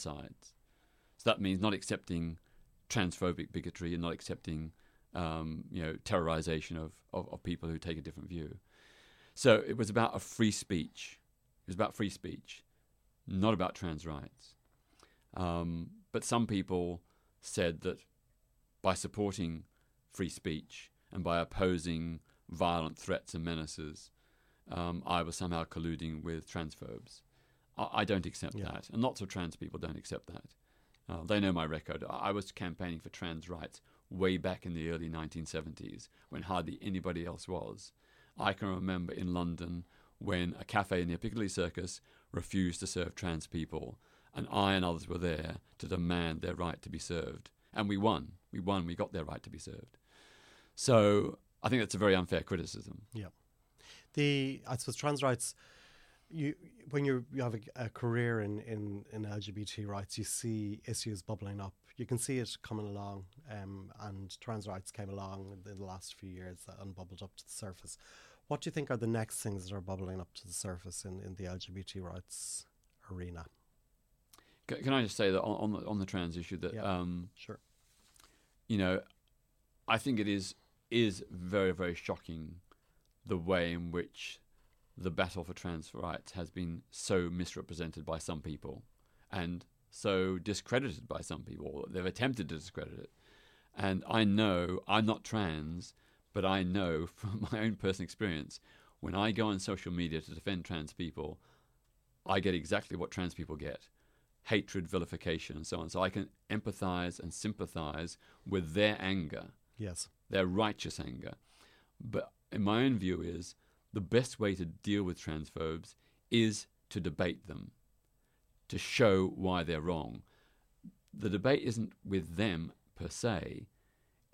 So that means not accepting transphobic bigotry and not accepting terrorization of people who take a different view. So it was about free speech. It was about free speech, not about trans rights. But some people said that by supporting free speech and by opposing violent threats and menaces, I was somehow colluding with transphobes. I don't accept that, and lots of trans people don't accept that. They know my record. I was campaigning for trans rights way back in the early 1970s when hardly anybody else was. I can remember in London when a cafe near Piccadilly Circus refused to serve trans people, and I and others were there to demand their right to be served. And we won. We got their right to be served. So I think that's a very unfair criticism. Yeah. I suppose trans rights, when you have a career in LGBT rights, you see issues bubbling up. You can see it coming along, and trans rights came along in the last few years and bubbled up to the surface. What do you think are the next things that are bubbling up to the surface in the LGBT rights arena? Can I just say that on the trans issue that sure. I think it is very, very shocking the way in which the battle for trans rights has been so misrepresented by some people and so discredited by some people. They've attempted to discredit it. And I know, I'm not trans, but I know from my own personal experience, when I go on social media to defend trans people, I get exactly what trans people get: hatred, vilification, and so on. So I can empathize and sympathize with their anger. Yes. Their righteous anger. But in my own view is the best way to deal with transphobes is to debate them, to show why they're wrong. The debate isn't with them per se.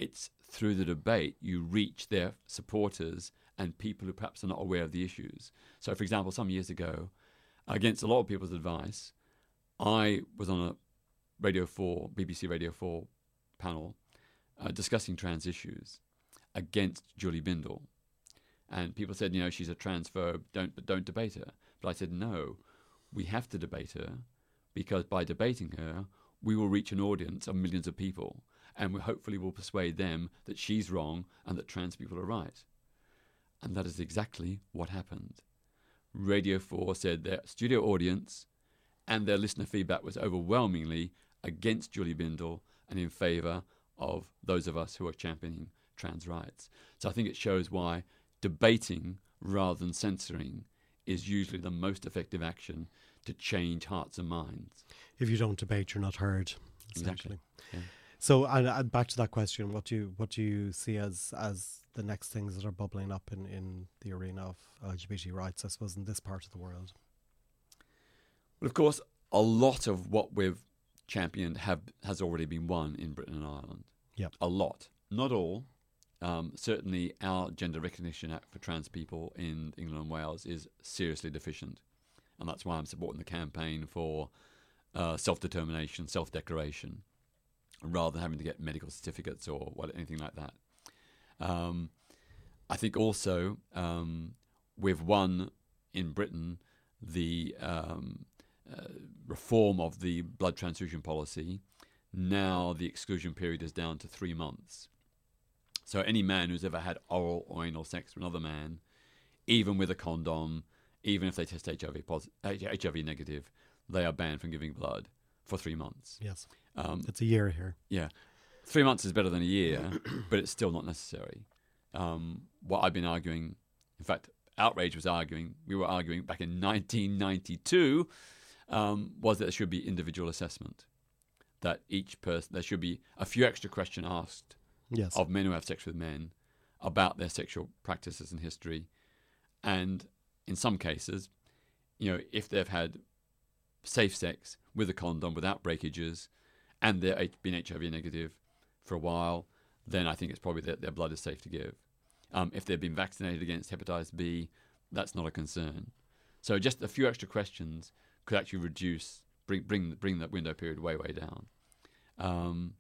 it's through the debate you reach their supporters and people who perhaps are not aware of the issues. So, for example, some years ago, against a lot of people's advice, I was on a BBC Radio 4 panel discussing trans issues against Julie Bindel. And people said, she's a transphobe, don't debate her. But I said, no, we have to debate her, because by debating her, we will reach an audience of millions of people, and we hopefully will persuade them that she's wrong and that trans people are right. And that is exactly what happened. Radio 4 said their studio audience and their listener feedback was overwhelmingly against Julie Bindel and in favour of those of us who are championing trans rights. So I think it shows why debating rather than censoring is usually the most effective action to change hearts and minds. If you don't debate, you're not heard, essentially. Exactly. Yeah. So, and back to that question, what do you see as the next things that are bubbling up in the arena of LGBT rights, I suppose, in this part of the world? Well, of course, a lot of what we've championed has already been won in Britain and Ireland. Yeah, a lot, not all. Certainly, our Gender Recognition Act for trans people in England and Wales is seriously deficient, and that's why I'm supporting the campaign for self-determination, self-declaration, rather than having to get medical certificates or anything like that. I think also we've won in Britain the reform of the blood transfusion policy. Now the exclusion period is down to 3 months. So any man who's ever had oral or anal sex with another man, even with a condom, even if they test HIV negative, they are banned from giving blood for 3 months. Yes, it's a year here. Yeah. 3 months is better than a year, but it's still not necessary. What I've been arguing, in fact, Outrage was arguing, we were arguing back in 1992, was that there should be individual assessment. That each person, there should be a few extra questions asked of men who have sex with men about their sexual practices and history. And in some cases, if they've had safe sex with a condom without breakages and they're been HIV negative for a while, then I think it's probably that their blood is safe to give. If they've been vaccinated against hepatitis B, that's not a concern. So just a few extra questions could actually bring that window period way down.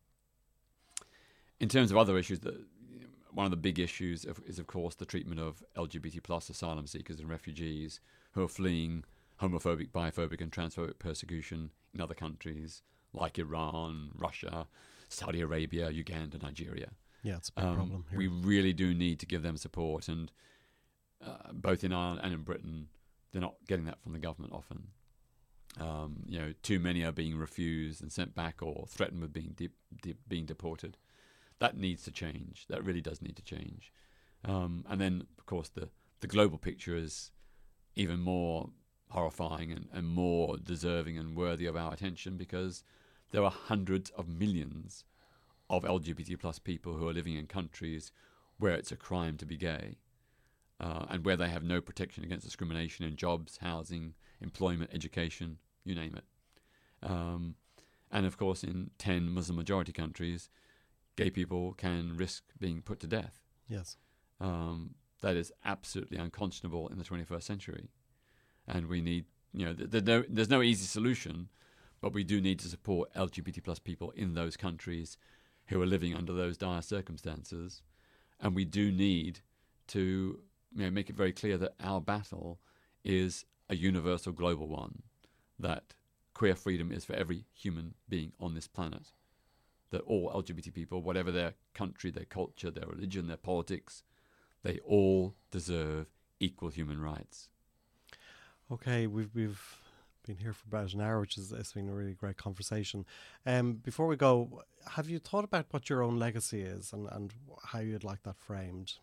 In terms of other issues, one of the big issues is, of course, the treatment of LGBT plus asylum seekers and refugees who are fleeing homophobic, biphobic and transphobic persecution in other countries like Iran, Russia, Saudi Arabia, Uganda, Nigeria. Yeah, it's a big problem here. We really do need to give them support, and both in Ireland and in Britain, they're not getting that from the government often. Too many are being refused and sent back or threatened with being deported. That needs to change. That really does need to change. And then, of course, the global picture is even more horrifying and more deserving and worthy of our attention, because there are hundreds of millions of LGBT plus people who are living in countries where it's a crime to be gay, and where they have no protection against discrimination in jobs, housing, employment, education, you name it. And of course, in 10 Muslim majority countries, gay people can risk being put to death. Yes. That is absolutely unconscionable in the 21st century. And we need, there's no easy solution, but we do need to support LGBT plus people in those countries who are living under those dire circumstances. And we do need to make it very clear that our battle is a universal global one, that queer freedom is for every human being on this planet, that all LGBT people, whatever their country, their culture, their religion, their politics, they all deserve equal human rights. Okay, we've been here for about an hour, which it's been a really great conversation. Before we go, have you thought about what your own legacy is and how you'd like that framed?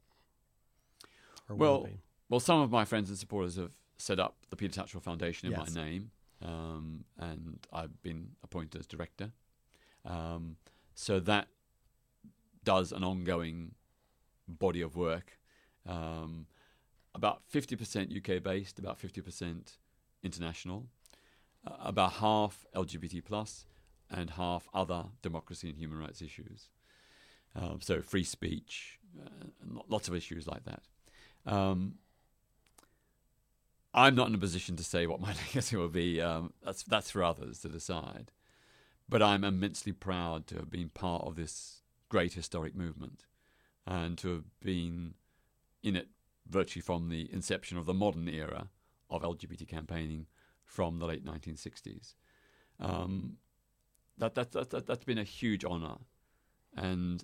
Or well, some of my friends and supporters have set up the Peter Tatchell Foundation in my name, and I've been appointed as director. So that does an ongoing body of work, about 50% UK based, about 50% international, about half LGBT plus and half other democracy and human rights issues. So free speech, lots of issues like that. I'm not in a position to say what my legacy will be. That's for others to decide. But I'm immensely proud to have been part of this great historic movement and to have been in it virtually from the inception of the modern era of LGBT campaigning from the late 1960s. That's been a huge honour. And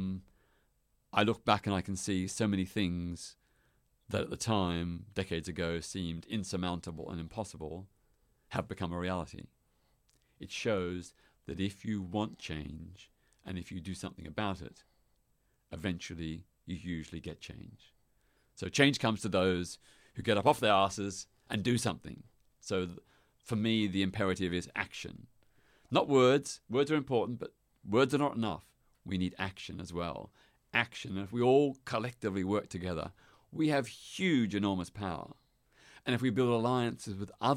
I look back and I can see so many things that at the time, decades ago, seemed insurmountable and impossible, have become a reality. It shows that if you want change and if you do something about it, eventually you usually get change. So change comes to those who get up off their asses and do something. So for me, the imperative is action. Not words. Words are important, but words are not enough. We need action as well. Action. If we all collectively work together, we have huge, enormous power. And if we build alliances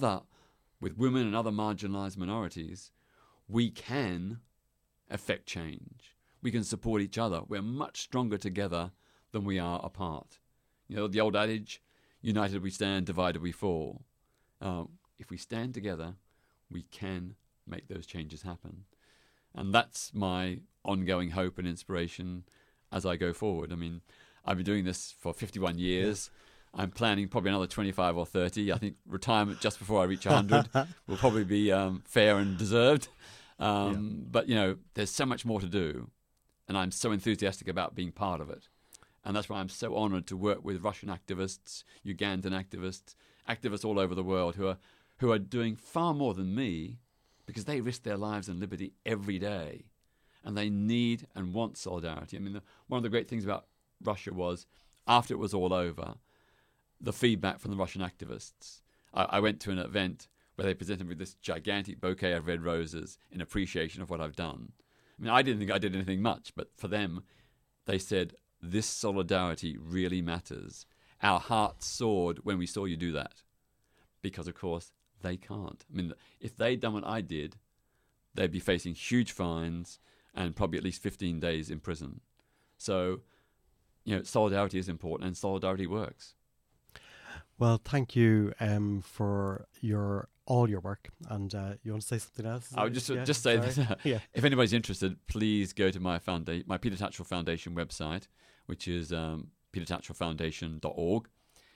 with women and other marginalised minorities, we can affect change. We can support each other. We're much stronger together than we are apart. You know, the old adage, united we stand, divided we fall. If we stand together, we can make those changes happen. And that's my ongoing hope and inspiration as I go forward. I mean, I've been doing this for 51 years. Yes. I'm planning probably another 25 or 30. I think retirement just before I reach 100 will probably be fair and deserved. But, you know, there's so much more to do. And I'm so enthusiastic about being part of it. And that's why I'm so honoured to work with Russian activists, Ugandan activists, activists all over the world who are doing far more than me because they risk their lives and liberty every day. And they need and want solidarity. I mean, one of the great things about Russia was, after it was all over, the feedback from the Russian activists. I went to an event where they presented me with this gigantic bouquet of red roses in appreciation of what I've done. I mean, I didn't think I did anything much, but for them, they said, this solidarity really matters. Our hearts soared when we saw you do that. Because, of course, they can't. I mean, if they'd done what I did, they'd be facing huge fines and probably at least 15 days in prison. So, you know, solidarity is important and solidarity works. Well, thank you for all your work. And you want to say something else? I would just say that if anybody's interested, please go to my Peter Tatchell Foundation website, which is petertatchellfoundation.org.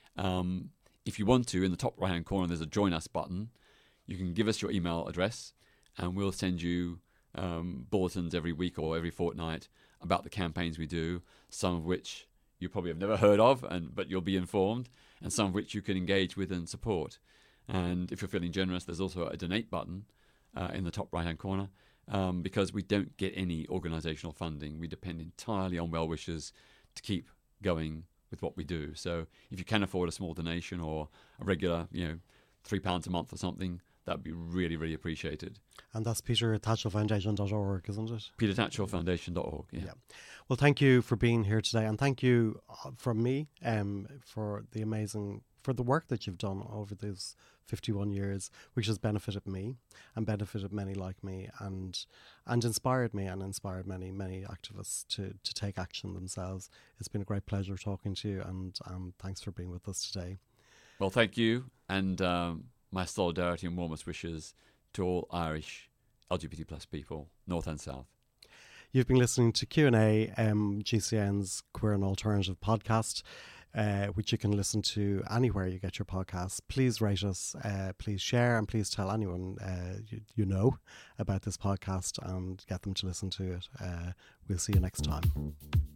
If you want to, in the top right-hand corner, there's a Join Us button. You can give us your email address, and we'll send you bulletins every week or every fortnight about the campaigns we do, some of which you probably have never heard of, but you'll be informed, and some of which you can engage with and support. And if you're feeling generous, there's also a donate button in the top right-hand corner because we don't get any organisational funding. We depend entirely on well-wishers to keep going with what we do. So if you can afford a small donation or a regular, £3 a month or something, that would be really, really appreciated. And that's petertatchellfoundation.org, isn't it? petertatchellfoundation.org, yeah. Well, thank you for being here today, and thank you from me for the work that you've done over those 51 years, which has benefited me and benefited many like me and inspired me and inspired many, many activists to take action themselves. It's been a great pleasure talking to you, and thanks for being with us today. Well, thank you, and my solidarity and warmest wishes to all Irish LGBT plus people, North and South. You've been listening to Q&A, GCN's Queer and Alternative podcast, which you can listen to anywhere you get your podcasts. Please rate us, please share, and please tell anyone you know about this podcast and get them to listen to it. We'll see you next time.